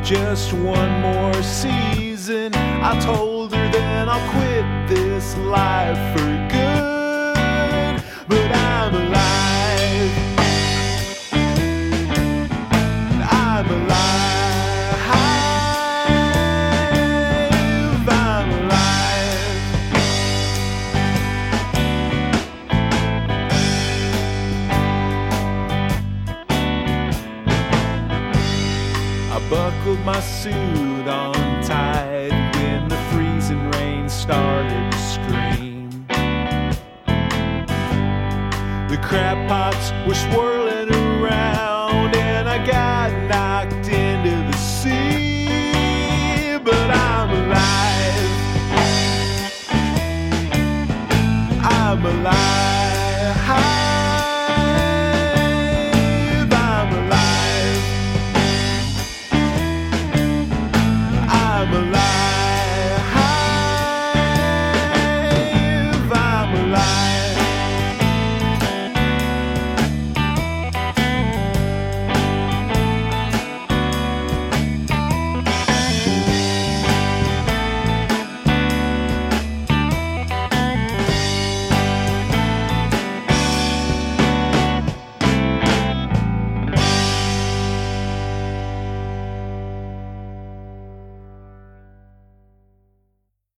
just one more season. I told her then I'll quit this life for good, but I'm alive. I'm alive. I'm alive. I buckled my suit on tight when the freezing rain started to scream. The crab pots were swirling